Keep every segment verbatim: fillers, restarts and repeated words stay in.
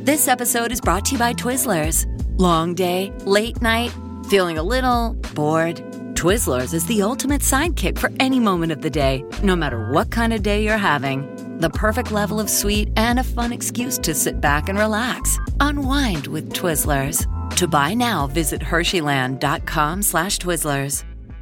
This episode is brought to you by Twizzlers. Long day, late night, feeling a little bored? Twizzlers is the ultimate sidekick for any moment of the day, no matter what kind of day you're having. The perfect level of sweet and a fun excuse to sit back and relax. Unwind with Twizzlers. To buy now, visit Hersheyland.com slash Twizzlers.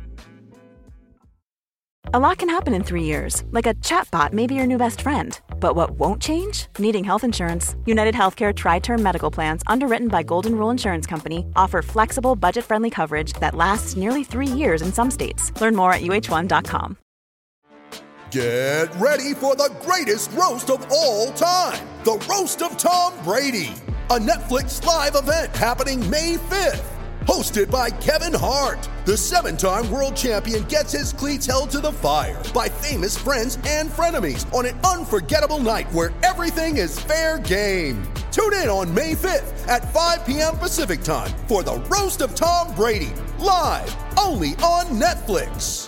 A lot can happen in three years, like a chatbot may be your new best friend. But what won't change? Needing health insurance. United Healthcare Tri-Term Medical Plans, underwritten by Golden Rule Insurance Company, offer flexible, budget-friendly coverage that lasts nearly three years in some states. Learn more at U H one dot com. Get ready for the greatest roast of all time, the Roast of Tom Brady, a Netflix live event happening May fifth. Hosted by Kevin Hart, the seven-time world champion gets his cleats held to the fire by famous friends and frenemies on an unforgettable night where everything is fair game. Tune in on May fifth at five p.m. Pacific time for the Roast of Tom Brady, live only on Netflix.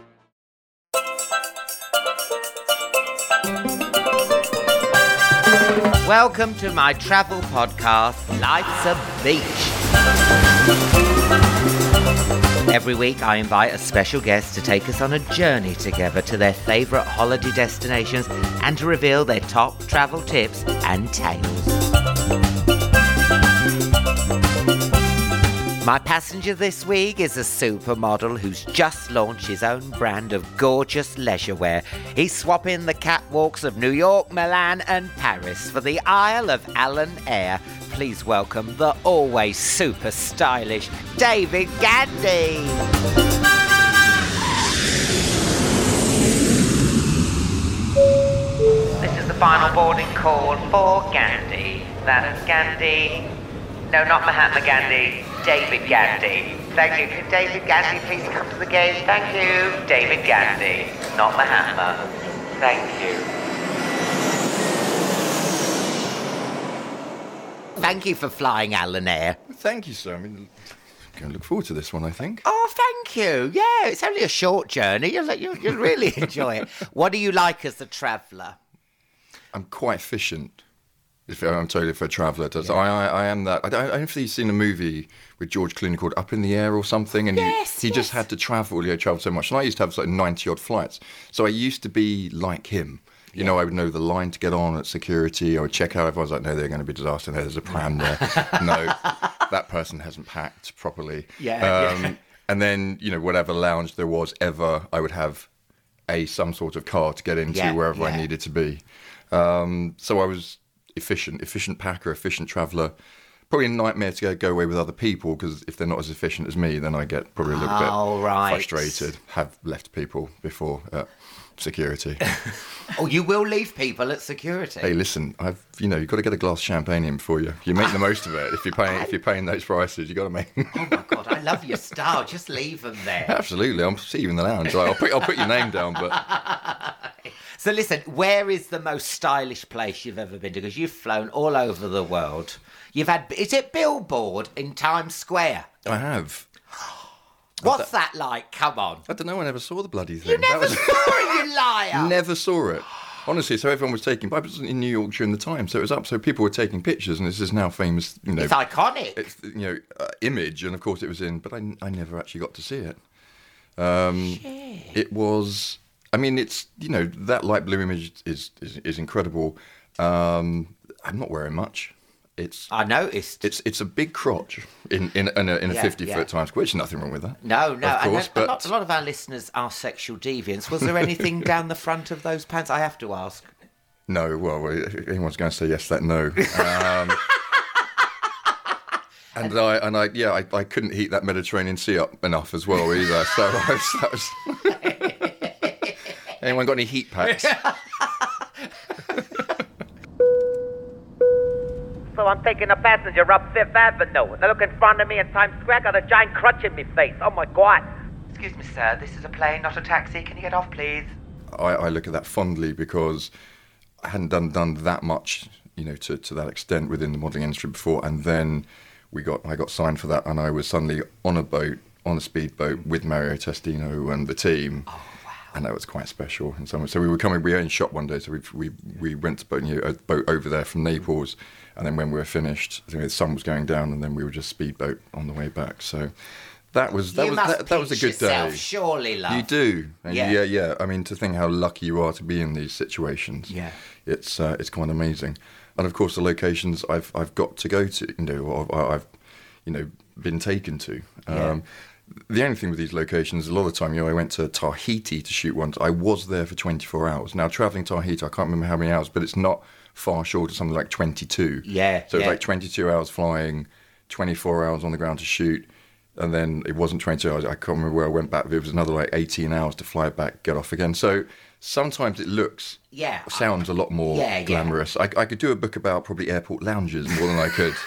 Welcome to my travel podcast, Life's a Beach. Every week I invite a special guest to take us on a journey together to their favourite holiday destinations and to reveal their top travel tips and tales. My passenger this week is a supermodel who's just launched his own brand of gorgeous leisure wear. He's swapping the catwalks of New York, Milan and Paris for the Isle of Allen Air. Please welcome the always super stylish David Gandy. This is the final boarding call for Gandy. That's Gandy. No, not Mahatma Gandhi. David Gandy. Thank you. Could David Gandy please come to the gate? Thank you. David Gandy, not Mahatma. Thank you. Thank you for flying Allen Air. Thank you, sir. I mean, I'm going to look forward to this one, I think. Oh, thank you. Yeah, it's only a short journey. You'll, you'll, you'll really enjoy it. What do you like as a traveller? I'm quite efficient. If I'm totally for a traveller, Yeah. I, I I am that. I don't, I don't know if you've seen a movie with George Clooney called Up in the Air or something, and yes, he, he yes. just had to travel. You know, travel so much, and I used to have like ninety odd flights, so I used to be like him. You yeah. know, I would know the line to get on at security. I would check out. Everyone's like, no, they're going to be disaster. No, there's a pram there. No, that person hasn't packed properly. Yeah, um, yeah. And then, you know, whatever lounge there was ever, I would have a some sort of car to get into yeah, wherever yeah. I needed to be. Um, so I was efficient, efficient packer, efficient traveller. Probably a nightmare to go, go away with other people, because if they're not as efficient as me, then I get probably a little oh, bit right. frustrated. Have left people before at security. Oh, you will leave people at security? Hey, listen, I've you know you've got to get a glass of champagne in before you you make the most of it. If you're paying if you're paying those prices, you got to make. Oh my God, I love your style. Just leave them there. Absolutely, I'll see you in the lounge. I'll put I'll put your name down, but. So listen, where is the most stylish place you've ever been to? Because you've flown all over the world. You've had, is it Billboard in Times Square? I have. What's that like? Come on. I don't know, I never saw the bloody thing. You never that was... saw it, you liar. Never saw it. Honestly, so everyone was taking... I was in New York during the time, so it was up, so people were taking pictures, and this is now famous, you know... It's iconic. It's, you know, uh, image, and of course it was in... But I, I never actually got to see it. Um, Shit. It was... I mean, it's, you know, that light blue image is is, is incredible. Um, I'm not wearing much. It's I noticed. It's it's a big crotch in in, in a, in a Yeah, fifty foot yeah. Times Square. Which is nothing wrong with that. No, no. of course, and but a, lot, a lot of our listeners are sexual deviants. Was there anything down the front of those pants? I have to ask. No, well, if anyone's going to say yes, that no. Um, and I and I yeah, I, I couldn't heat that Mediterranean Sea up enough as well either. So I was, that was anyone got any heat packs? So I'm taking a passenger up Fifth Avenue, and I look in front of me in Times Square, got a giant crutch in my face. Oh my God. Excuse me, sir. This is a plane, not a taxi. Can you get off, please? I, I look at that fondly because I hadn't done done that much, you know, to, to that extent within the modelling industry before, and then we got I got signed for that, and I was suddenly on a boat, on a speedboat with Mario Testino and the team. Oh, wow. And that was quite special in some way. So we were coming, we were in shop one day, so we we, we went to boat, you know, a boat over there from Naples, and then when we were finished, I think the sun was going down, and then we were just speedboat on the way back. So that was that you was must that, that was a good yourself, day. Surely, love. You do, and Yeah. yeah, yeah. I mean, to think how lucky you are to be in these situations. Yeah. it's uh, it's quite amazing. And of course, the locations I've I've got to go to, you know, or I've you know been taken to. Yeah. Um, The only thing with these locations, a lot of the time, you know, I went to Tahiti to shoot once. I was there for twenty-four hours. Now, travelling to Tahiti, I can't remember how many hours, but it's not far short of something like twenty-two. Yeah, So it's yeah. like twenty-two hours flying, twenty-four hours on the ground to shoot, and then it wasn't twenty-two hours. I can't remember where I went back, but it was another like eighteen hours to fly back, get off again. So sometimes it looks, Yeah. sounds a lot more Yeah, yeah. glamorous. I, I could do a book about probably airport lounges more than I could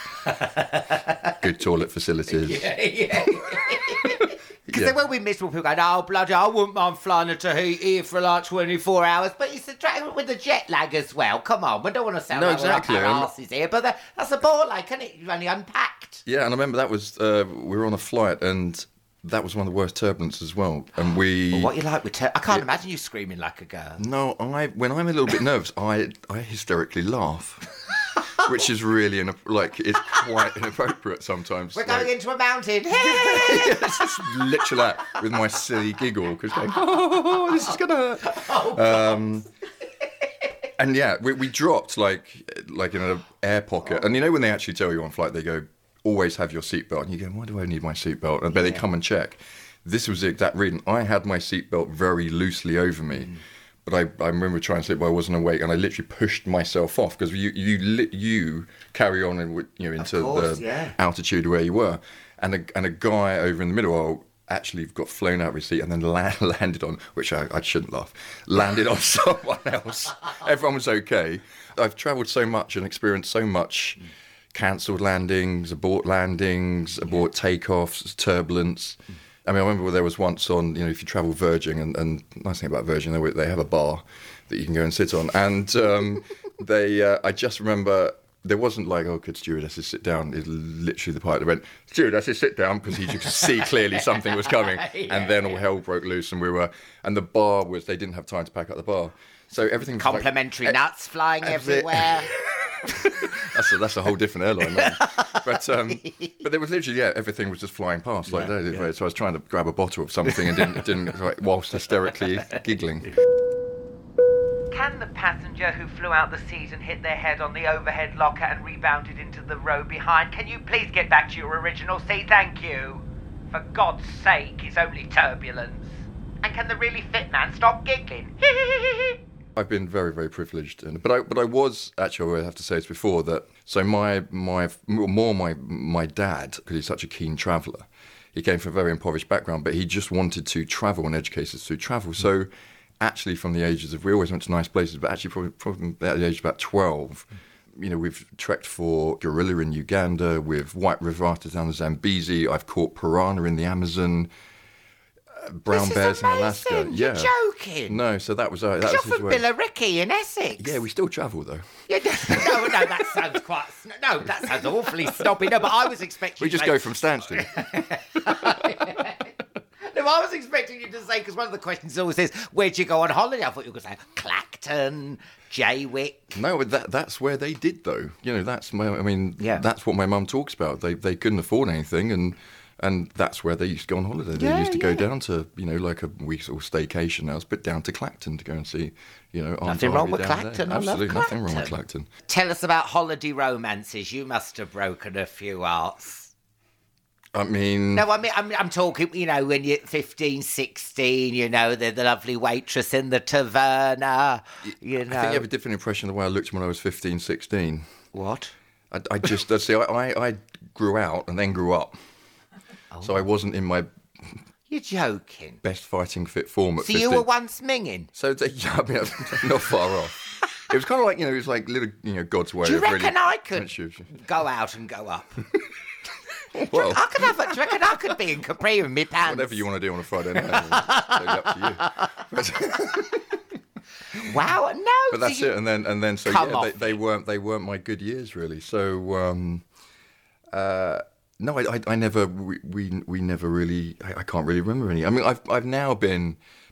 good toilet facilities. Yeah, yeah. Because Yeah. there will be miserable people going, oh, bloody, I wouldn't mind flying to Tahiti for like twenty-four hours, but it's the tra- with the jet lag as well. Come on, we don't want to sound No, like exactly. we're up our And- asses here, but that, that's a ball ache, isn't it? You've only unpacked. Yeah, and I remember that was, uh, we were on a flight, and that was one of the worst turbulence as well. And we... Well, what you like with ter- I can't imagine you screaming like a girl. No, I when I'm a little bit nervous, I I hysterically laugh, which is really in like it's quite inappropriate sometimes. We're like, going into a mountain. it's just literally that with my silly giggle because going, oh, this is gonna hurt. Um, and yeah, we, we dropped like like in an air pocket, and you know when they actually tell you on flight, they go, always have your seatbelt, and you go, why do I need my seatbelt? And then they come and check. This was the exact reason. I had my seatbelt very loosely over me, mm. but I, I remember trying to sleep, but I wasn't awake, and I literally pushed myself off because you you li- you carry on and you know into course, the yeah. altitude where you were, and a and a guy over in the middle actually got flown out of his seat and then la- landed on, which I, I shouldn't laugh, landed on someone else. Everyone was okay. I've travelled so much and experienced so much. Mm. Cancelled landings, abort landings, abort takeoffs, turbulence. I mean, I remember there was once on, you know, if you travel Virgin, and, and nice thing about Virgin, they, they have a bar that you can go and sit on. And um, they, uh, I just remember there wasn't like, oh, could stewardesses sit down? It's literally the pilot that went, stewardesses sit down, because he could see clearly something was coming. Yeah, and then all yeah. hell broke loose, and we were, and the bar was, they didn't have time to pack up the bar. So everything was Complimentary like, nuts flying that's it. everywhere. that's a, that's a whole different airline, man. But um, but there was literally yeah, everything was just flying past like Yeah, that. yeah. So I was trying to grab a bottle of something and didn't didn't like, whilst hysterically giggling. Can the passenger who flew out the seat and hit their head on the overhead locker and rebounded into the row behind, can you please get back to your original seat? Thank you. For God's sake, it's only turbulence. And can the really fit man stop giggling? I've been very, very privileged, and but I, but I was actually. I have to say this before that. So my, my, more my, my dad, because he's such a keen traveller. He came from a very impoverished background, but he just wanted to travel and educate us through travel. So, actually, from the ages of we always went to nice places, but actually, probably, probably at the age of about twelve, you know, we've trekked for gorilla in Uganda, with white river otters down the Zambezi. I've caught piranha in the Amazon. Brown This is bears in Alaska. amazing. Yeah. You're joking. No, so that was uh, that You're was his from way. Billericay in Essex. Yeah, we still travel though. Yeah, no, no, that sounds quite. No, that sounds awfully snobby. No, but I was expecting. We you to just say- go from Stansted. No, I was expecting you to say, because one of the questions always is, where'd you go on holiday? I thought you were going to say Clacton, Jaywick. No, that that's where they did though. You know, that's my. I mean, Yeah. that's what my mum talks about. They they couldn't afford anything, and and that's where they used to go on holiday. They Yeah, used to go yeah. down to you know like a week's or staycation house, but down to Clacton to go and see you know. Aunt Nothing wrong Ivy with down there. Clacton. I love Absolutely nothing wrong with Clacton. Clacton. Tell us about holiday romances. You must have broken a few hearts. I mean, No, I mean, I'm, I'm talking, you know, when you're fifteen, sixteen, you know, the, the lovely waitress in the taverna, you know. I think you have a different impression of the way I looked when I was fifteen, sixteen. What? I, I just, let's see, I, I, I grew out and then grew up. So I wasn't in my You're joking. best fighting fit form at So fifteen. you were once minging? So, the, yeah, I mean, not far off. It was kind of like, you know, it was like little, you know, God's way Do you of reckon really... I could Once you- go out and go up? Well, I could have a, do you reckon I could be in capri with me pants? whatever you want to do on a Friday night, it's totally up to you. But, Wow, no. but so that's you- it. And then, and then, so Come yeah, they, off they it. weren't, they weren't my good years really. So, um, uh, no, I, I, I never, we, we, we never really, I, I can't really remember any. I mean, I've, I've now been,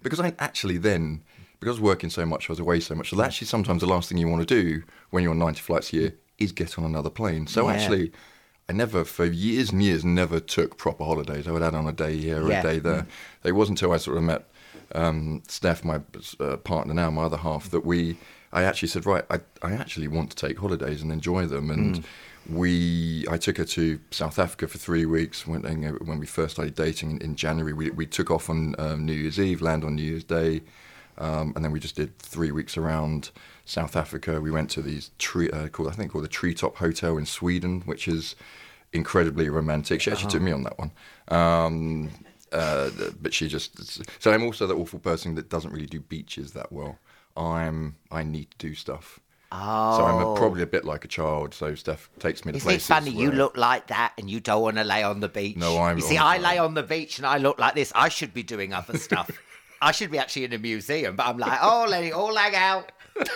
because I actually then, because I was working so much, I was away so much, so actually sometimes the last thing you want to do when you're on ninety flights a year is get on another plane. So Yeah. actually, I never, for years and years, never took proper holidays. I would add on a day here or Yeah. a day there. Mm. It wasn't until I sort of met um, Steph, my uh, partner now, my other half, that we, I actually said, right, I, I actually want to take holidays and enjoy them. And Mm. we, I took her to South Africa for three weeks when, when we first started dating in, in January. We, we took off on um, New Year's Eve, land on New Year's Day, um, and then we just did three weeks around South Africa. We went to these tree, uh, called I think called the Treetop Hotel in Sweden, which is incredibly romantic. She actually Oh. took me on that one, um, uh, but she just. So I'm also the awful person that doesn't really do beaches that well. I'm I need to do stuff. Oh. So I'm a, probably a bit like a child. So Steph takes me to Isn't it places. funny? You where- look like that, and you don't want to lay on the beach. No, I'm You see, on I the- lay on the beach, and I look like this. I should be doing other stuff. I should be actually in a museum, but I'm like, oh, let it all hang out.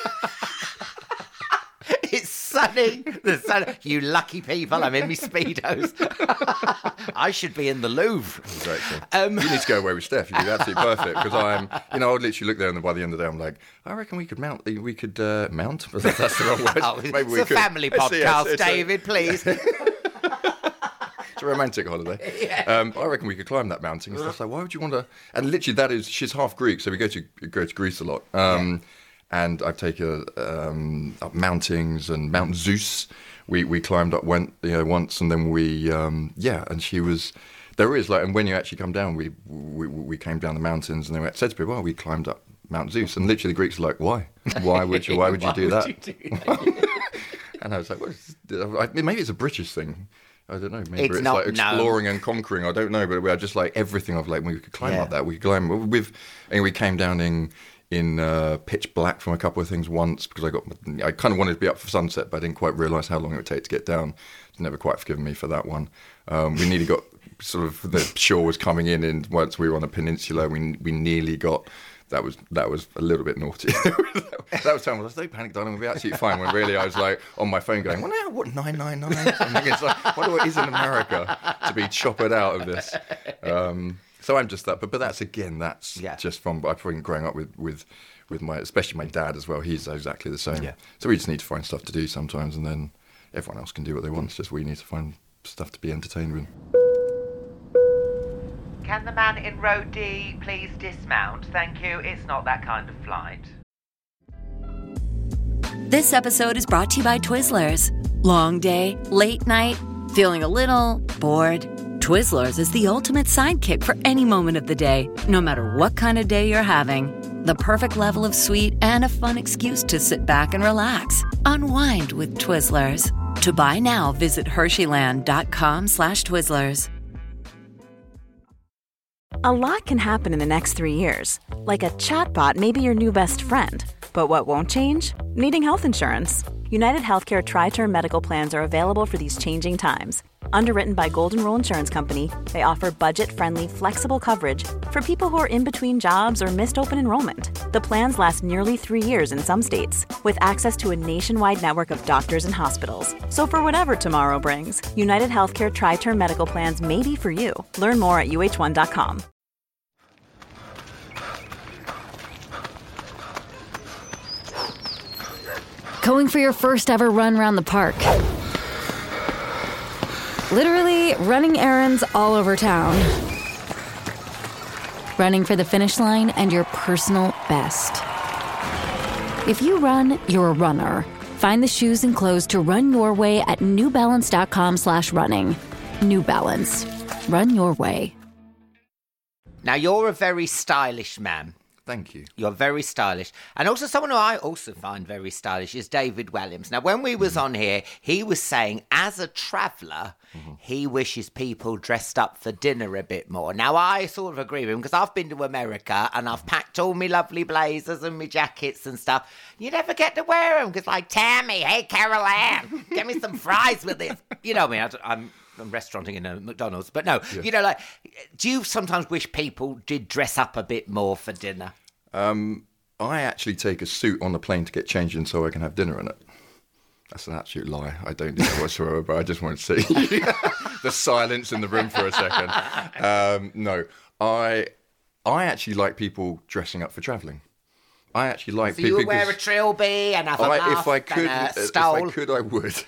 It's sunny. The sun. You lucky people. I'm in my Speedos. I should be in the Louvre. Exactly. Um, you need to go away with Steph. You'd be absolutely perfect because I'm, you know, I'd literally look there and by the end of the day I'm like, I reckon we could mount, we could uh, mount. That's the wrong word. Oh, Maybe it's we a could. family It's- podcast, yes, it's a- David, please. It's a romantic holiday. Yeah. Um, I reckon we could climb that mountain. And stuff. Like, why would you want to? And literally, that is, she's half Greek, so we go to go to Greece a lot. Um, and I've taken her um, up mountains and Mount Zeus. We we climbed up went you know once, and then we um, yeah, and she was. There is like, and when you actually come down, we we we came down the mountains, and they said to me, "Well, we climbed up Mount Zeus," and literally the Greeks are like, "Why? Why would you? Why would you do that?" you do that? And I was like, what is this? I mean, maybe it's a British thing. I don't know. Maybe It's it's, not, like no. exploring and conquering. I don't know. But we are just like everything of like, we could climb Yeah. up that. We could climb. We've, and we came down in in uh, pitch black from a couple of things once because I got, I kind of wanted to be up for sunset, but I didn't quite realise how long it would take to get down. It's never quite forgiven me for that one. Um, we nearly got sort of, the shore was coming in, and once we were on a peninsula, we we nearly got. That was that was a little bit naughty. That was time I was like, panic, darling, we'll be absolutely fine. When really I was like on my phone going, well, now what nine nine nine? It's like, I wonder what it is in America to be choppered out of this. Um, so I'm just that, but but that's again, that's Yeah. just from I've been growing up with with with my, especially my dad as well. He's exactly the same. Yeah. So we just need to find stuff to do sometimes, and then everyone else can do what they want. It's just we need to find stuff to be entertained with. Can the man in row D please dismount? Thank you. It's not that kind of flight. This episode is brought to you by Twizzlers. Long day, late night, feeling a little bored? Twizzlers is the ultimate sidekick for any moment of the day, no matter what kind of day you're having. The perfect level of sweet and a fun excuse to sit back and relax. Unwind with Twizzlers. To buy now, visit Hersheyland.com slash Twizzlers. A lot can happen in the next three years. Like a chatbot may be your new best friend. But what won't change? Needing health insurance. United Healthcare Tri-Term Medical Plans are available for these changing times. Underwritten by Golden Rule Insurance Company, they offer budget-friendly, flexible coverage for people who are in between jobs or missed open enrollment. The plans last nearly three years in some states, with access to a nationwide network of doctors and hospitals. So for whatever tomorrow brings, United Healthcare Tri-Term Medical Plans may be for you. Learn more at U H one dot com. Going for your first ever run around the park. Literally running errands all over town. Running for the finish line and your personal best. If you run, you're a runner. Find the shoes and clothes to run your way at new balance dot com slash running. New Balance. Run your way. Now, you're a very stylish man. Thank you. You're very stylish. And also someone who I also find very stylish is David Williams. Now, when we was on here, he was saying, as a traveller, mm-hmm. he wishes people dressed up for dinner a bit more. Now, I sort of agree with him because I've been to America and I've packed all my lovely blazers and my jackets and stuff. You never get to wear them because, like, Tammy, hey, Carol Ann, get me some fries with this. You know what I mean? I, I'm... I'm restauranting in a McDonald's, but no, yeah. You know, like, do you sometimes wish people did dress up a bit more for dinner? Um, I actually take a suit on the plane to get changed in so I can have dinner in it. That's an absolute lie. I don't do that whatsoever, but I just want to see the silence in the room for a second. Um, no, I I actually like people dressing up for travelling. I actually like So people. you would wear a trilby and have a I, muff if I could, and a if stole. I could, I would.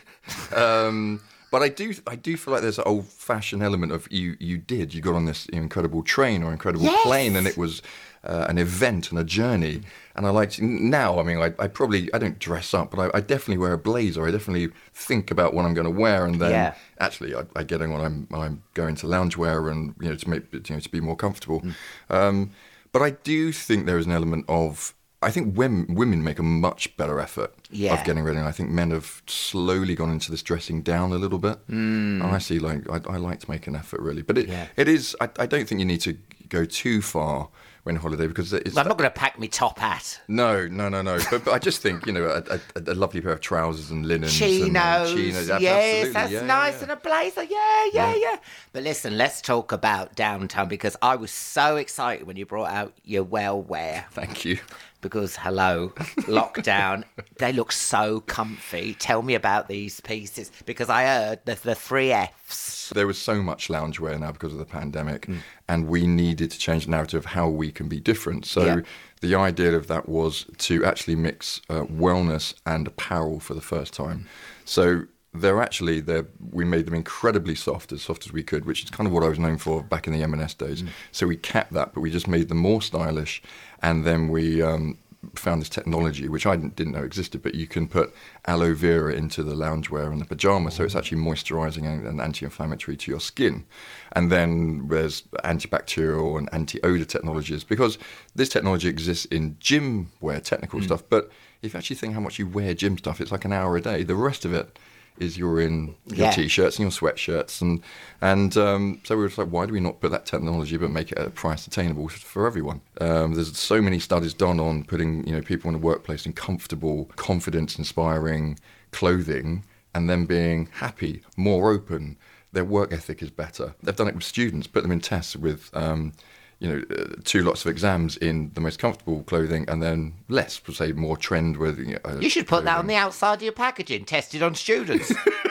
um, but I do, I do feel like there's an old-fashioned element of you. You did. You got on this incredible train or incredible Yes. plane, and it was uh, an event and a journey. And I like now. I mean, I, I probably I don't dress up, but I, I definitely wear a blazer. I definitely think about what I'm going to wear, and then Yeah. actually I, I get in when I'm I'm going to loungewear and you know to make you know to be more comfortable. Mm. Um, but I do think there is an element of. I think women, women make a much better effort Yeah. of getting ready. And I think men have slowly gone into this dressing down a little bit. Mm. And I see, like, I, I like to make an effort, really. But it, Yeah. it is, I, I don't think you need to go too far when holiday because it's... I'm not going to pack my top hat. No, no, no, no. But, but I just think, you know, a, a, a lovely pair of trousers and linens. Chinos, and, uh, chinos. Ab- yes, absolutely. that's yeah, nice, yeah, yeah. and a blazer, yeah, yeah, yeah. But listen, let's talk about downtown because I was so excited when you brought out your well wear. Thank you. Because, hello, lockdown, they look so comfy. Tell me about these pieces because I heard the, the three Fs. There was so much loungewear now because of the pandemic, mm. and we needed to change the narrative of how we can be different. So yeah. the idea of that was to actually mix uh, wellness and apparel for the first time. Mm. So they're actually, they're, we made them incredibly soft, as soft as we could, which is kind of what I was known for back in the M and S days. Mm. So we kept that, but we just made them more stylish, and then we um, found this technology, which I didn't, didn't know existed, but you can put aloe vera into the loungewear and the pyjamas, so it's actually moisturising and, and anti-inflammatory to your skin. And then there's antibacterial and anti-odour technologies, because this technology exists in gym wear, technical mm. stuff, but if you actually think how much you wear gym stuff, it's like an hour a day. The rest of it is you're in your yeah. T-shirts and your sweatshirts. And and um, so we were just like, why do we not put that technology but make it at a price attainable for everyone? Um, there's so many studies done on putting you know people in the workplace in comfortable, confidence-inspiring clothing and then being happy, more open. Their work ethic is better. They've done it with students, put them in tests with... Um, you know, uh, two lots of exams in the most comfortable clothing and then less, per se, more trend with... You know, you should put clothing. That on the outside of your packaging, tested on students.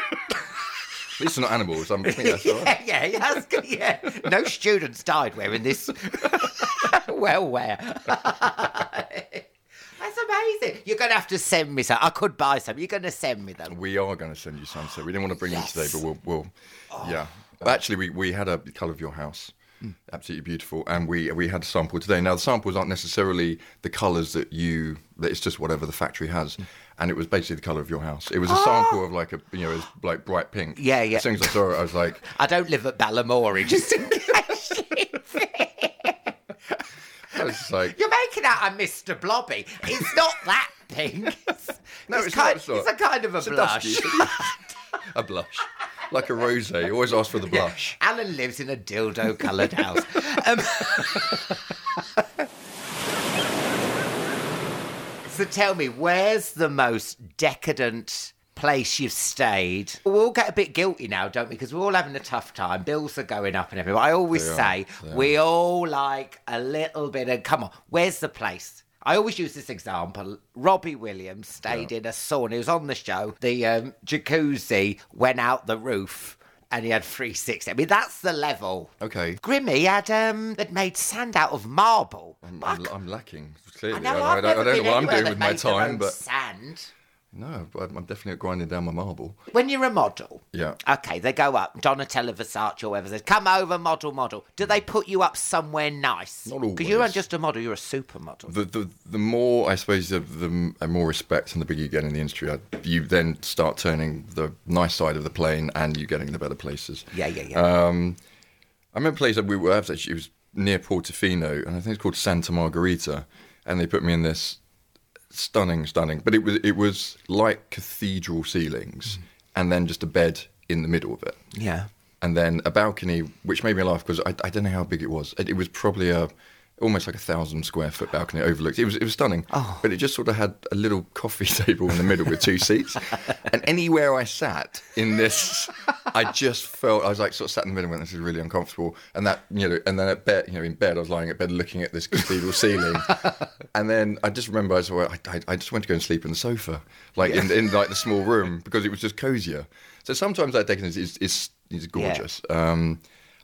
These are not animals. I'm, I think that's all right. yeah, yeah, that's good, yeah. No students died wearing this well wear. That's amazing. You're going to have to send me some. I could buy some. You're going to send me them. We are going to send you some. So we didn't want to bring yes. them today, but we'll... we'll oh. Yeah. But actually, we, we had a colour of your house. Absolutely beautiful, and we we had a sample today. Now the samples aren't necessarily the colours that you. That it's just whatever the factory has, and it was basically the colour of your house. It was a oh. sample of like a you know, it was like bright pink. Yeah, yeah. As soon as I saw it, I was like, I don't live at Balamory, just in case. I was just like, you're making out I'm Mister Blobby. It's not that pink. It's, no, it's, it's, kind, not, it's not. It's a kind of a it's blush. A, a blush. Like a rosé. You always ask for the blush. Yeah. Alan lives in a dildo-coloured house. Um, so tell me, where's the most decadent place you've stayed? We all get a bit guilty now, don't we? Because we're all having a tough time. Bills are going up and everything. I always They say, are. we all like a little bit of, come on, where's the place? I always use this example. Robbie Williams stayed yeah. in a sauna. He was on the show. The um, jacuzzi went out the roof and he had three sixty. I mean, that's the level. Okay. Grimmy had um, had made sand out of marble. I'm, I'm, I'm lacking, clearly. I know, I, I've I, never I don't been know what I'm doing that with my made their time, own but... sand. No, I'm I'm definitely grinding down my marble. When you're a model, yeah. Okay, they go up. Donatella Versace or whatever says, "Come over, model, model." Do they put you up somewhere nice? Not always. Because you aren't just a model; you're a supermodel. The the the more I suppose the, the more respect and the bigger you get in the industry, you then start turning the nice side of the plane, and you getting the better places. Yeah, yeah, yeah. Um, I remember a place that we were at. It was near Portofino, and I think it's called Santa Margherita, and they put me in this. Stunning, stunning. But it was it was like cathedral ceilings, mm. and then just a bed in the middle of it. Yeah. And then a balcony, which made me laugh because I, I don't know how big it was. It, it was probably a almost like a thousand square foot balcony overlooked. It was it was stunning. Oh. But it just sort of had a little coffee table in the middle with two seats. And anywhere I sat in this, I just felt I was like sort of sat in the middle and this is really uncomfortable. And that you know, and then at bed, you know, in bed I was lying at bed looking at this cathedral ceiling. And then I just remember I was well, I, I just went to go and sleep on the sofa, like in, in like the small room because it was just cozier. So sometimes that decadence is is, is gorgeous. Yeah. Um,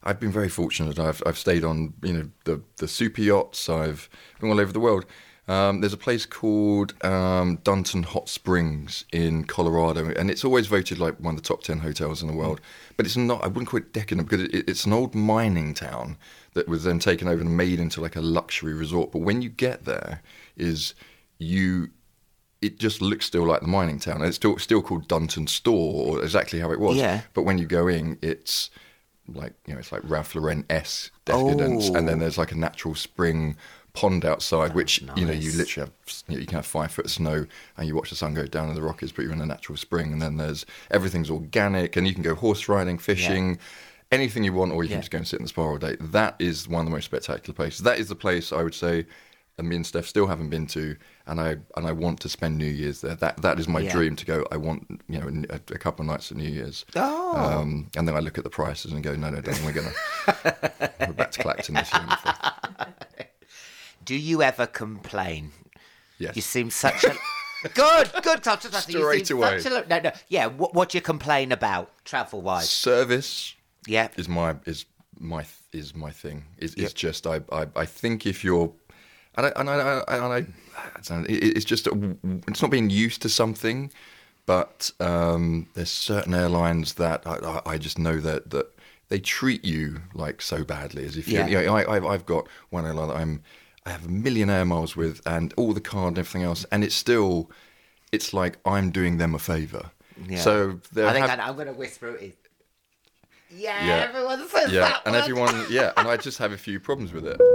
I've been very fortunate. I've I've stayed on, you know, the the super yachts. I've been all over the world. Um, there's a place called um, Dunton Hot Springs in Colorado, and it's always voted like one of the top ten hotels in the world. But it's not. I wouldn't call it decadent because it, it's an old mining town that was then taken over and made into like a luxury resort. But when you get there, is you. It just looks still like the mining town. And it's still still called Dunton Store, or exactly how it was. Yeah. But when you go in, it's like, you know, it's like Ralph Lauren-esque decadence, Oh. and then there's like a natural spring pond outside, which nice. you know you literally have, you know, you can have five foot of snow, and you watch the sun go down in the Rockies, but you're in a natural spring. And then there's everything's organic, and you can go horse riding, fishing. Yeah. Anything you want, or you Yeah. can just go and sit in the spa all day. That is one of the most spectacular places. That is the place I would say, and me and Steph still haven't been to, and I and I want to spend New Year's there. That that is my Yeah. dream, to go. I want, you know, a, a couple of nights at New Year's. Oh. Um, and then I look at the prices and go, no, no, darling, we're gonna we're back to Clacton this year. I'm afraid. Do you ever complain? Yes. You seem such a... Good, good. Touch, touch, touch. You Straight seem away. Such a... No, no. Yeah, what, what do you complain about, travel-wise? Service Yeah. is my is my is my thing. Is is just I, I I think if you're and I and I, I, and I, I don't know, it, it's just it's not being used to something, but um, there's certain airlines that I, I, I just know that that they treat you like so badly, as if you Yeah. you know, I I've, I've got one airline that I'm I have a million air miles with, and all the card and everything else, and it's still it's like I'm doing them a favour. Yeah. So I think have, I, I'm going to whisper it. Yeah, Yeah. everyone says yeah, that and word. everyone, yeah, and I just have a few problems with it.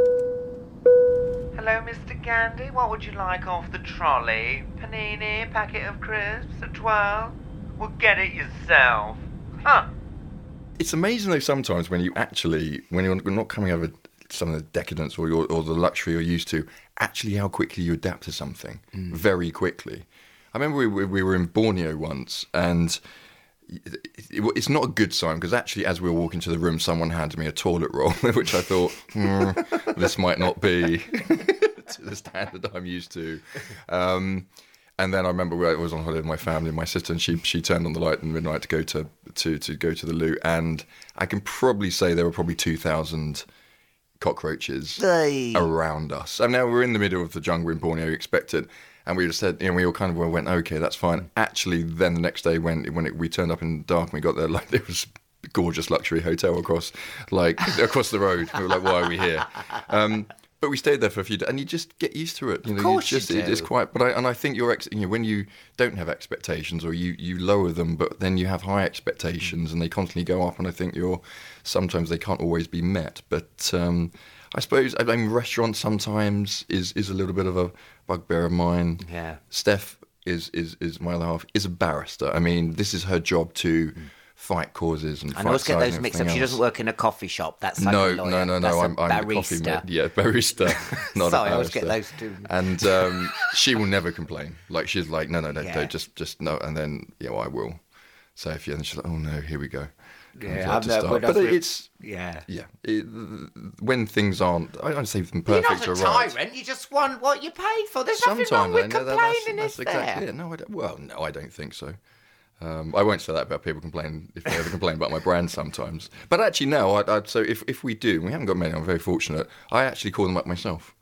Hello, Mister Gandy. What would you like off the trolley? Panini, packet of crisps, a twirl? Well, get it yourself. Huh. It's amazing though sometimes when you actually, when you're not coming over some of the decadence or your, or the luxury you're used to, actually how quickly you adapt to something very quickly. I remember we, we, we were in Borneo once, and it, it, it's not a good sign because actually as we were walking to the room, someone handed me a toilet roll, which I thought, hmm, this might not be to the standard I'm used to. Um, And then I remember I was on holiday with my family and my sister, and she she turned on the light in midnight to go to to to go to the loo, and I can probably say there were probably two thousand cockroaches Hey. around us. And now we're in the middle of the jungle in Borneo, you expect it, and we just said, you know, we all kind of went, okay, that's fine. Actually, then the next day when when it, we turned up in the dark and we got there, like there was a gorgeous luxury hotel across like across the road. We were like, why are we here? Um, But we stayed there for a few days, and you just get used to it. You know, Of course you just, you it- It's do. quite. But I and I think your ex, you know, when you don't have expectations or you, you lower them, but then you have high expectations and they constantly go up, and I think you're sometimes they can't always be met. But um, I suppose I mean restaurants sometimes is is a little bit of a bugbear of mine. Yeah. Steph is is is my other half is a barrister. I mean, this is her job to fight causes and. I fight always get sides those and mixed up. everything She doesn't else. work in a coffee shop. That's like No, a lawyer. no, no, That's no. a I'm, I'm the coffee barista. ma- yeah, barista. Not Sorry, a I always get barrister. those two. And um, she will never complain. Like she's like, no, no, no, Yeah. no, just, just no. And then, yeah, well, I will say a few, and she's like, oh no, here we go. And Yeah, I'd like I'm to not- start. we're But not re- it's Yeah. yeah, it, when things aren't, I don't say them You're perfect not a or right. tyrant. You just want what you paid for. There's nothing Sometimes wrong I with know that that's, complaining, that's is exactly there? it. No, I don't, well, no, I don't think so. Um, I won't say that about people complaining if they ever complain about my brand sometimes. But actually, no. I, I, so if if we do, we haven't got many. I'm very fortunate. I actually call them up myself.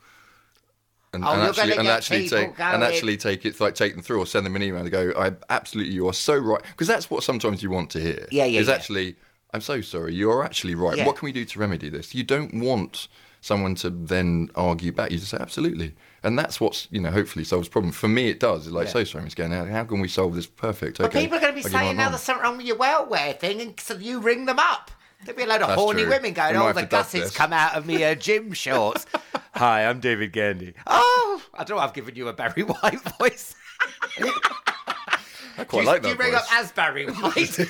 And, Oh, and you're actually, gonna and get actually people take going. and actually take it like take them through or send them an email to go. I absolutely, you are so right, because that's what sometimes you want to hear. Yeah, yeah, Is yeah. actually, I'm so sorry. You are actually right. Yeah. What can we do to remedy this? You don't want someone to then argue back. You just say absolutely, and that's what's you know hopefully solves the problem. For me, it does. It's like Yeah. so sorry, Miss Gann. How, how can we solve this? Perfect. But Okay. people are going to be I'll give you saying my now mum. there's something wrong with your welfare thing, and so you ring them up. There'll be a load of That's horny true. women going, We might oh, have the to dub gussets this." come out of me uh, gym shorts. Hi, I'm David Gandy. Oh, I don't know, I've given you a Barry White voice. I quite do you, like do that you ring voice. up as Barry White?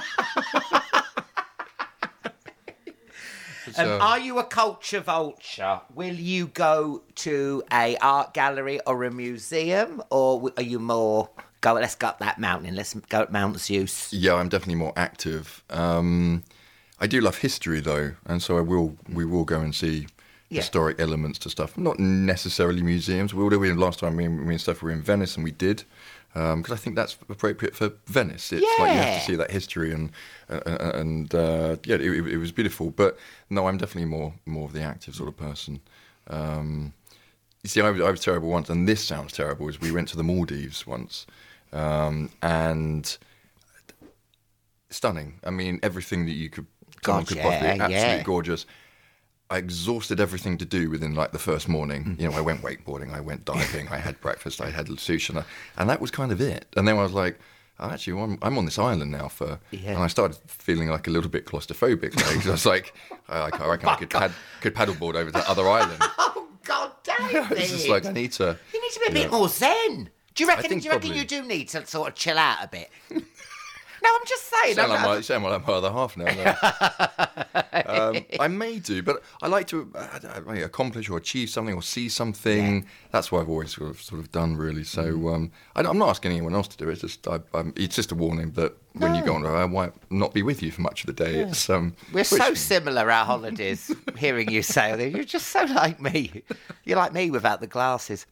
Um, So- are you a culture vulture? Will you go to a art gallery or a museum, or w- are you more go? Let's go up that mountain. Let's go up Mount Zeus. Yeah, I'm definitely more active. Um, I do love history though, and so I will. We will go and see Yeah. historic elements to stuff. Not necessarily museums. We were last time me and, me and Steph were in Venice, and we did. because um, I think that's appropriate for Venice. It's yeah. like you have to see that history, and uh, and uh, yeah, it, it was beautiful. But no, I'm definitely more more of the active sort of person. Um, you see, I was, I was terrible once, and this sounds terrible. Is we went to the Maldives once, um, and stunning. I mean, everything that you could, someone could yeah, possibly, absolutely yeah. gorgeous. I exhausted everything to do within like the first morning. You know, I went wakeboarding, I went diving, I had breakfast, I had sushi, and, I, and that was kind of it. And then I was like, oh, actually, I'm, I'm on this island now for, yeah. and I started feeling like a little bit claustrophobic. Like, I was like, I, I reckon I could, pad, could paddleboard over to the other island. Oh God, David! It's just like I need to. You need to be a bit know. more zen. Do you reckon? Do you reckon probably. you do need to sort of chill out a bit? No, I'm just saying. Sound I'm, like my, sound like my other half now. No. um, I may do, but I like to uh, accomplish or achieve something or see something. Yeah. That's what I've always sort of, sort of done, really. So um, I, I'm not asking anyone else to do it. It's just, I, I'm, it's just a warning that when No. you go on, I might not be with you for much of the day. Yeah. It's um, We're which, so similar, our holidays. Hearing you say that, you're just so like me. You're like me without the glasses.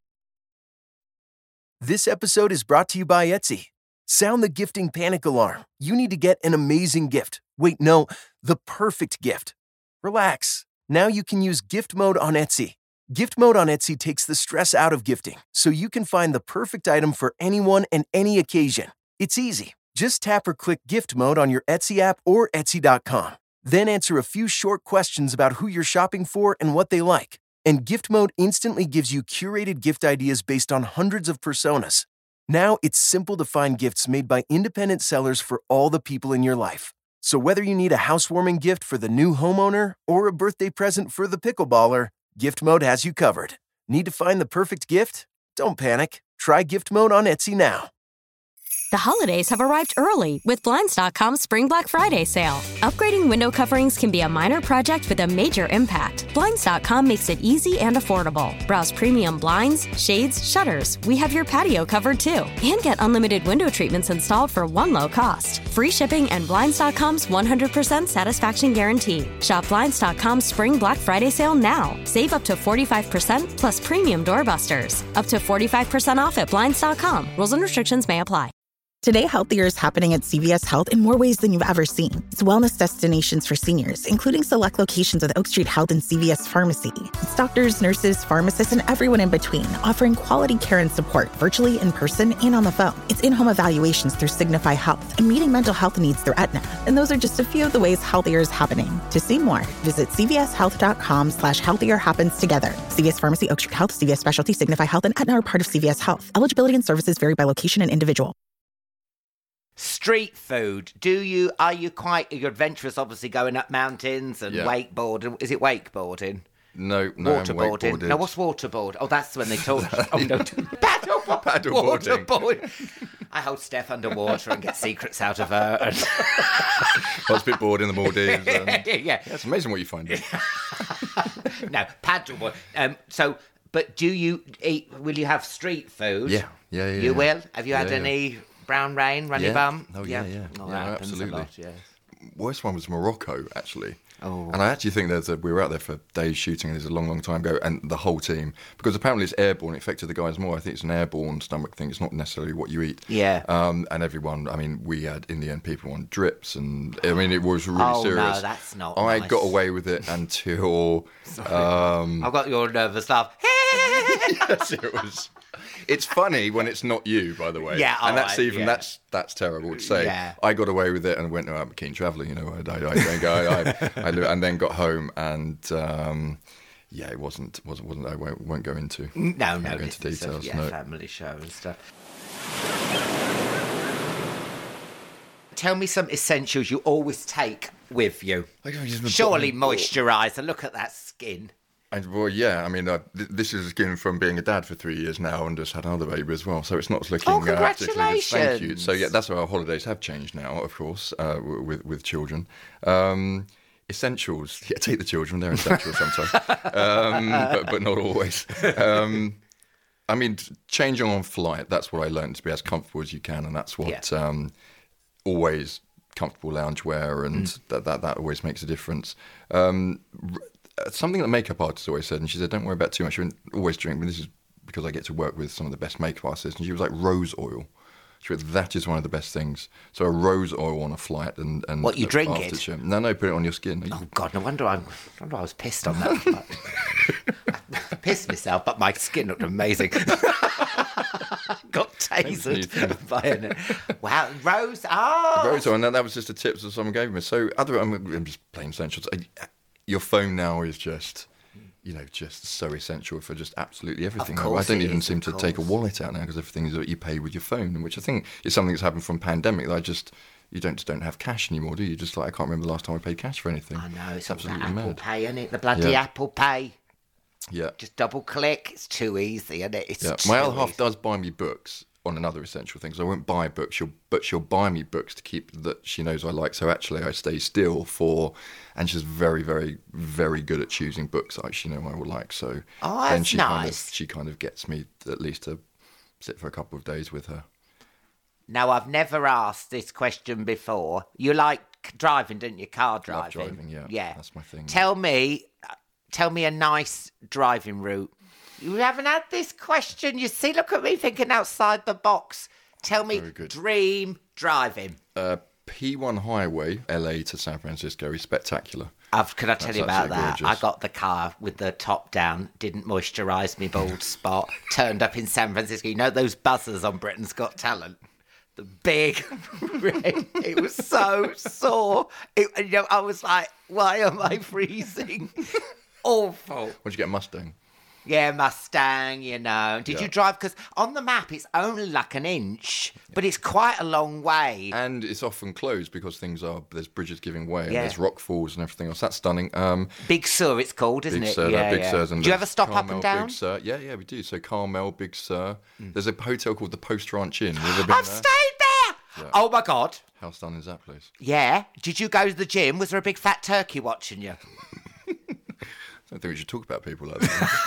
This episode is brought to you by Etsy. Sound the gifting panic alarm. You need to get an amazing gift. Wait, no, the perfect gift. Relax. Now you can use gift mode on Etsy. Gift mode on Etsy takes the stress out of gifting, so you can find the perfect item for anyone and any occasion. It's easy. Just tap or click gift mode on your Etsy app or Etsy dot com. Then answer a few short questions about who you're shopping for and what they like. And gift mode instantly gives you curated gift ideas based on hundreds of personas. Now it's simple to find gifts made by independent sellers for all the people in your life. So whether you need a housewarming gift for the new homeowner or a birthday present for the pickleballer, Gift Mode has you covered. Need to find the perfect gift? Don't panic. Try Gift Mode on Etsy now. The holidays have arrived early with Blinds dot com's Spring Black Friday sale. Upgrading window coverings can be a minor project with a major impact. Blinds dot com makes it easy and affordable. Browse premium blinds, shades, shutters. We have your patio covered too. And get unlimited window treatments installed for one low cost. Free shipping and Blinds dot com's one hundred percent satisfaction guarantee. Shop Blinds dot com's Spring Black Friday sale now. Save up to forty-five percent plus premium doorbusters. Up to forty-five percent off at Blinds dot com. Rules and restrictions may apply. Today, Healthier is happening at C V S Health in more ways than you've ever seen. It's wellness destinations for seniors, including select locations with Oak Street Health and C V S Pharmacy. It's doctors, nurses, pharmacists, and everyone in between, offering quality care and support virtually, in person, and on the phone. It's in-home evaluations through Signify Health and meeting mental health needs through Aetna. And those are just a few of the ways Healthier is happening. To see more, visit cvshealth.com slash healthier happens together. C V S Pharmacy, Oak Street Health, C V S Specialty, Signify Health, and Aetna are part of C V S Health. Eligibility and services vary by location and individual. Street food. Do you, are you quite you're adventurous, obviously, going up mountains and Yeah. wakeboarding? Is it wakeboarding? No, no, I'm Waterboarding. wakeboarded. No, what's waterboard? Oh, that's when they talk. Oh, no. Paddleboard. Paddleboarding. Waterboard. I hold Steph underwater and get secrets out of her. And... I was a bit bored in the Maldives. And... yeah. Yeah, it's amazing what you find. No, paddleboard. Um, so, but do you eat, will you have street food? Yeah, yeah, yeah. You yeah. will? Have you had Yeah, yeah. any brown rain, runny Yeah. bum? Oh, yeah, yeah. Oh, Yeah, that happens absolutely. a lot, yes. Worst one was Morocco, actually. Oh. And I actually think there's a, we were out there for days shooting, and this is a long, long time ago, and the whole team, because apparently it's airborne, it affected the guys more. I think it's an airborne stomach thing. It's not necessarily what you eat. Yeah. Um, and everyone, I mean, we had, in the end, people on drips, and I mean, it was really Oh, no, serious. that's not I nice. got away with it until... um, I've got your nervous laugh. yes, it was... It's funny when it's not you, by the way. Yeah, and that's alright, even yeah. that's that's terrible to say. Yeah. I got away with it and went. No, I'm a keen traveller, you know. I, I, I, I, go, I, I, I and then got home and um, yeah, it wasn't wasn't wasn't. I won't, won't go into No, no, won't go into it's a- details. yeah, no. family show and stuff. Tell me some essentials you always take with you. I don't use the Surely bottom- moisturiser. Look at that skin. And, well, yeah, I mean, uh, th- this is given from being a dad for three years now and just had another baby as well. So it's not looking... Oh, uh, particularly good. Thank you. congratulations. So, yeah, that's why our holidays have changed now, of course, uh, w- with, with children. Um, essentials. Yeah, take the children. They're essential sometimes. Um, but, but not always. Um, I mean, t- changing on flight, that's what I learned, to be as comfortable as you can. And that's what Yeah. um, always comfortable loungewear, and Mm. that, that, that always makes a difference. Um, r- Something that makeup artists always said, and she said, don't worry about too much. You always drink, but this is because I get to work with some of the best makeup artists. And she was like, rose oil. She went, that is one of the best things. So a rose oil on a flight and... and what, you drink after it? Gym. No, no, put it on your skin. Oh, God, no wonder, I'm, no wonder I was pissed on that flight. I pissed myself, but my skin looked amazing. Got tasered by an... Wow, rose... Oh! Rose oil, and that, that was just a tip that someone gave me. So other... I'm, I'm just plain essentials. Your phone now is just... you know, just so essential for just absolutely everything. Of course I don't it even is, seem of to course. take a wallet out now because everything is that you pay with your phone, which I think is something that's happened from pandemic. That I just, you don't just don't have cash anymore, do you? Just like, I can't remember the last time I paid cash for anything. I know, it's absolutely Apple mad. Pay, isn't it? The bloody Yeah. Apple Pay. Yeah. Just double click. It's too easy, isn't it? It's Yeah. too My other half easy. does buy me books on another essential thing. So I won't buy books, she'll, but she'll buy me books to keep that she knows I like. So actually I stay still for, and she's very, very, very good at choosing books that she know I will like. So Oh, then that's she kind nice. of she kind of gets me at least to sit for a couple of days with her. Now, I've never asked this question before. You like driving, don't you? Car Love driving. driving, yeah. Yeah. That's my thing. Tell me, tell me a nice driving route. You haven't had this question. You see, look at me thinking outside the box. Tell me, Very good. dream driving. Uh, P one highway, L A to San Francisco, is spectacular. I've, can I tell That's you about absolutely that? gorgeous. I got the car with the top down, didn't moisturise me bald spot, turned up in San Francisco. You know those buzzers on Britain's Got Talent? The big red. It was so sore. It, you know, I was like, why am I freezing? Awful. What'd you get, a Mustang? Yeah, Mustang, you know. Did Yeah. you drive? Because on the map, it's only like an inch, but it's quite a long way. And it's often closed because things are, there's bridges giving way and Yeah. there's rock falls and everything else. That's stunning. Um, Big Sur, it's called, isn't Big it? Sur, yeah, that Big yeah. Sur's and Do you there's ever stop up Carmel, and down? Big Sur. Yeah, yeah, we do. So Carmel, Big Sur. Mm. There's a hotel called the Post Ranch Inn. Have you ever been I've there? stayed there. Yeah. Oh, my God. How stunning is that place? Yeah. Did you go to the gym? Was there a big fat turkey watching you? I don't think we should talk about people like that.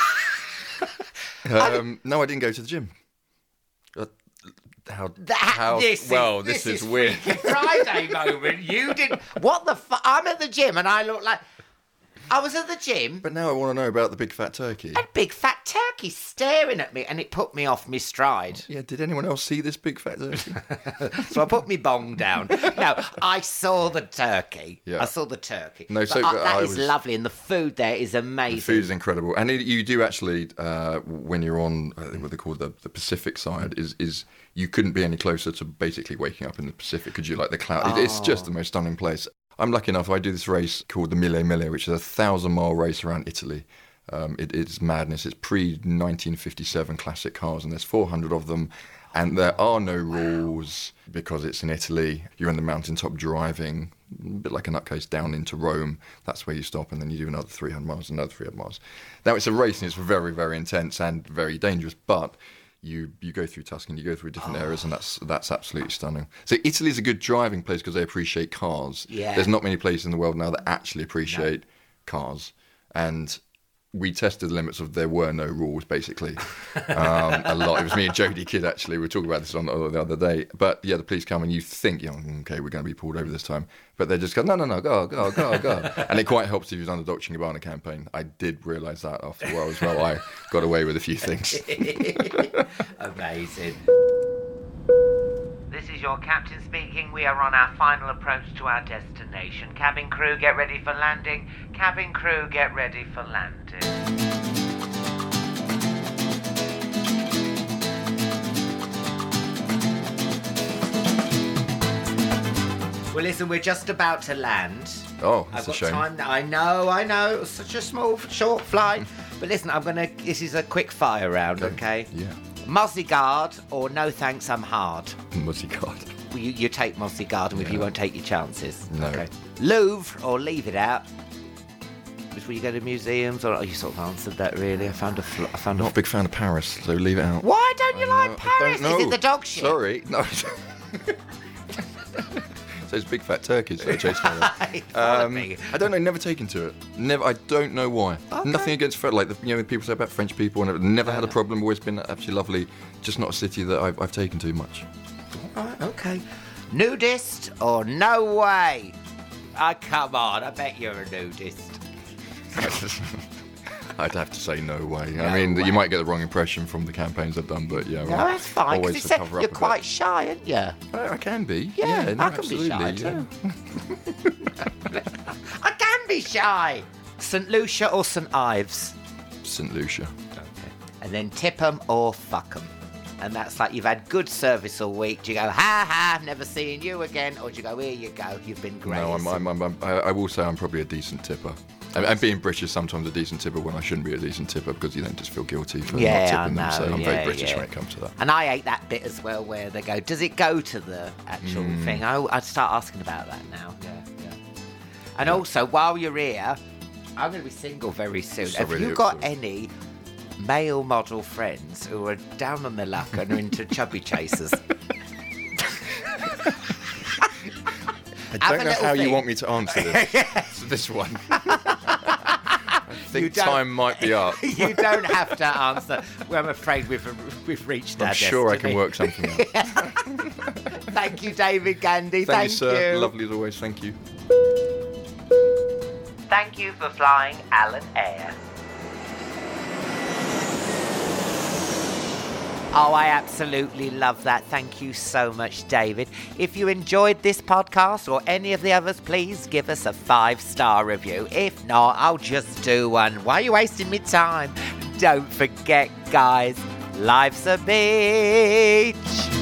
um, no, I didn't go to the gym. Uh, how? That, how? this well, is, this, this is, weird. Freaky Friday moment. You didn't. What the fuck? I'm at the gym and I look like. I was at the gym. But now I want to know about the big fat turkey. A big fat turkey staring at me, and it put me off my stride. Yeah, did anyone else see this big fat turkey? So I put my bong down. No, I saw the turkey. Yeah. I saw the turkey. No, But, so, uh, uh, that I is was- lovely, and the food there is amazing. The food is incredible, and it, you do actually uh, when you're on I think what they call the, the Pacific side is is you couldn't be any closer to basically waking up in the Pacific, could you? Like the cloud, it, it's just the most stunning place. I'm lucky enough. I do this race called the Mille Mille, which is a thousand mile race around Italy. Um, it, it's madness. It's pre nineteen fifty-seven classic cars, and there's four hundred of them. And there are no rules because it's in Italy. You're on the mountaintop driving, a bit like a nutcase, down into Rome. That's where you stop, and then you do another three hundred miles, another three hundred miles. Now, it's a race, and it's very, very intense and very dangerous, but you you go through Tuscany, you go through different areas, and that's that's absolutely stunning. So Italy's a good driving place because they appreciate cars. Yeah. There's not many places in the world now that actually appreciate cars. And we tested the limits of there were no rules, basically. Um, a lot. It was me and Jodie Kidd, actually. We were talking about this on the other day. But, yeah, the police come and you think, yeah, okay, we're going to be pulled over this time. But they just go, no, no, no, go, go, go, go. And it quite helps if you've done the Dolce & Gabbana campaign. I did realise that after a while as well. I got away with a few things. Amazing. This is your captain speaking. We are on our final approach to our destination. Cabin crew, get ready for landing. Cabin crew, get ready for landing. Well, listen, we're just about to land. Oh, I've that's a got shame. time. I know, I know. It was such a small, short flight. But listen, I'm gonna. This is a quick fire round, okay? Yeah. Mozzie or no thanks, I'm hard. Muzzy card. Well, you, you take Mozzie and with you won't take your chances. No. Okay. Louvre or leave it out. Which will you go to museums or? Oh, you sort of answered that really. I found a. Fl- I found Not a. a big fan of Paris, so leave it out. Why don't you I like know, I Paris? don't Is know. it the dog shit? Sorry. No. So it's big fat turkeys that are chasing me. Hey, follow Um, me. I don't know. Never taken to it. Never. I don't know why. Okay. Nothing against French. Like the, you know, people say about French people, and I've never had a problem. Always been absolutely lovely. Just not a city that I've, I've taken to much. Right, okay. Nudist or no way? Oh, come on. I bet you're a nudist. I'd have to say no way. No I mean, way. you might get the wrong impression from the campaigns I've done, but yeah. No, well, that's fine. 'Cause Always you to said cover up you're a quite bit. shy, aren't you? I, I can be. Yeah, Yeah, no, I can be shy absolutely. too. I can be shy. St Lucia or St Ives? St Lucia. And then tip 'em or fuck 'em. And that's like you've had good service all week. Do you go, ha ha, never seeing you again? Or do you go, here you go, you've been great? No, I'm, I'm, I'm, I'm, I I will say I'm probably a decent tipper. And, and being British is sometimes a decent tipper when I shouldn't be a decent tipper because you then just feel guilty for Yeah, not tipping I them. So know, I'm yeah, very British yeah. when it comes to that. And I hate that bit as well where they go, does it go to the actual Mm. thing? I, I'd start asking about that now. Yeah, yeah. And also, while you're here, I'm going to be single very soon. So Have really you look got forward. any male model friends who are down on their luck and are into chubby chasers? I Have don't a know little how you thing. want me to answer this. this one. I think You don't- time might be up. You don't have to answer. Well, I'm afraid we've, we've reached our I'm sure I can destiny. work something out. Thank you, David Gandy. Thank, Thank, you, sir. Lovely as always. Thank you. Thank you for flying Alan Air. Oh, I absolutely love that. Thank you so much, David. If you enjoyed this podcast or any of the others, please give us a five-star review. If not, I'll just do one. Why are you wasting me time? Don't forget, guys, life's a beach.